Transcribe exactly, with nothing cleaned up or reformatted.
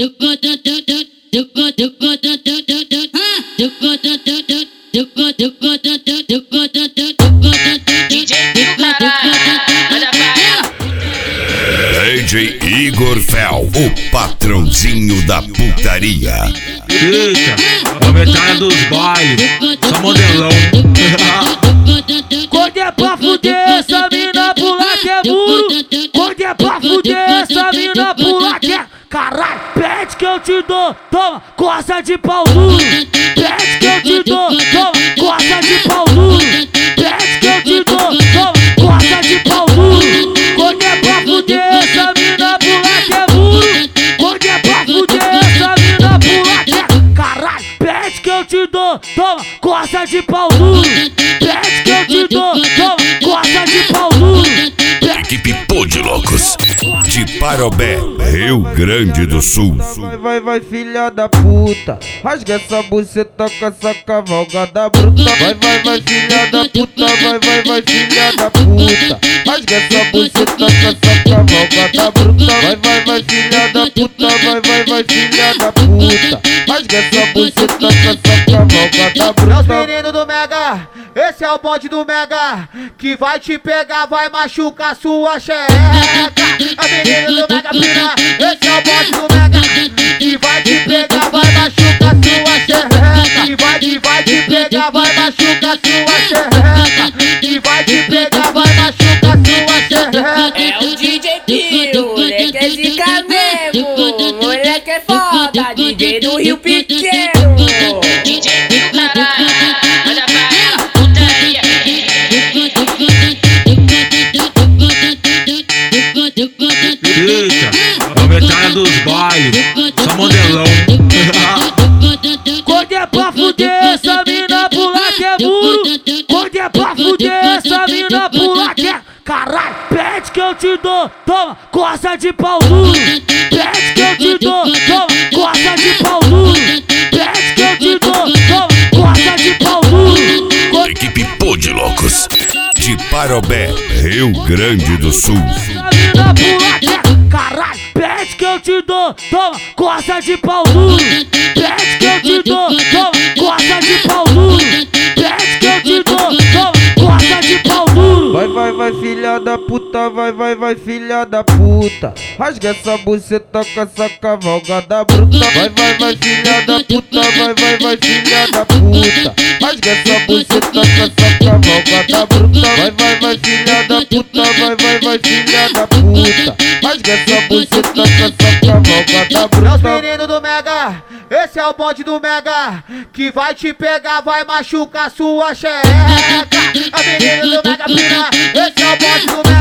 D J Igor Fel, o patrãozinho da putaria. Eita, a metralha dos bailes, só modelão. Quando é pra fuder, essa mina pula que é muro. Quando é pra fuder, essa mina pula que é... Caralho, pede que eu te dou, toma, coça de pau duro. Pede que eu te dou, toma, coça de pau duro. Pede que eu te dou, toma, coça de pau duro. Quando é pra fuder, essa mina pula que é muro. Quando é pra fuder, essa mina pula que é... Caralho, pede que eu te dou, toma, coça de pau duro. Pede que eu te dou, toma, coça de pau duro. Equipe Pô de Loucos, de Parobé, Rio Grande do Sul. Vai, vai, vai, filha da puta, rasga essa buceta com essa cavalgada bruta. Vai, vai, vai, filha da puta, vai, vai, vai, filha da puta, rasga essa buceta com essa cavalgada bruta. Vai, vai, vai, filha da puta, vai, vai, vai, filha da puta, rasga essa buceta com essa cavalgada bruta. Meus meninos do Mega, esse é o bonde do Mega, que vai te pegar, vai machucar sua xereca. Meus meninos do Mega Pina, esse é o bonde do Mega, que vai te pegar, vai machucar sua xereca. Que vai, que vai te pegar, vai machucar sua xereca. Que vai te pegar, vai machucar sua xereca. É o D J Pio, moleque é zica mesmo, moleque é foda, D J do Rio Pequeno. D J Pio, caralho, olha pra ela, putaria. Eita, a metralha dos bailes, só modelão. Quando é pra fuder, essa mina pula que é muro. Quando é pra fuder, essa mina pula que é... Caralho, pede que eu te dou, toma, coça de pau duro. Pede que eu te dou, toma, coça de pau duro. Pede que eu te dou, toma, coça de pau duro. Equipe Pô de Loucos, de Parobé, Rio Grande do Sul. Essa mina pula que é... Caralho, pede que eu te dou, toma, coça de pau duro. Pede que eu te dou, toma, coça de pau duro. Pede que eu te dou, toma, coça de pau duro. Vai, vai, vai, filha da puta, vai, vai, vai, filha da puta, rasga essa buceta com essa cavalgada bruta. Vai, vai, vai, filha da puta, vai, vai, vai, filha da puta, rasga essa buceta com essa cavalgada bruta. Vai, vai, vai, filha da puta, vai, vai, vai, filha da puta, rasga essa buceta com essa cavalgada bruta. Meus meninos do Mega, esse é o bonde do Mega, que vai te pegar, vai machucar sua xereca. Meus meninos do Mega Pina, esse é o bonde do Mega.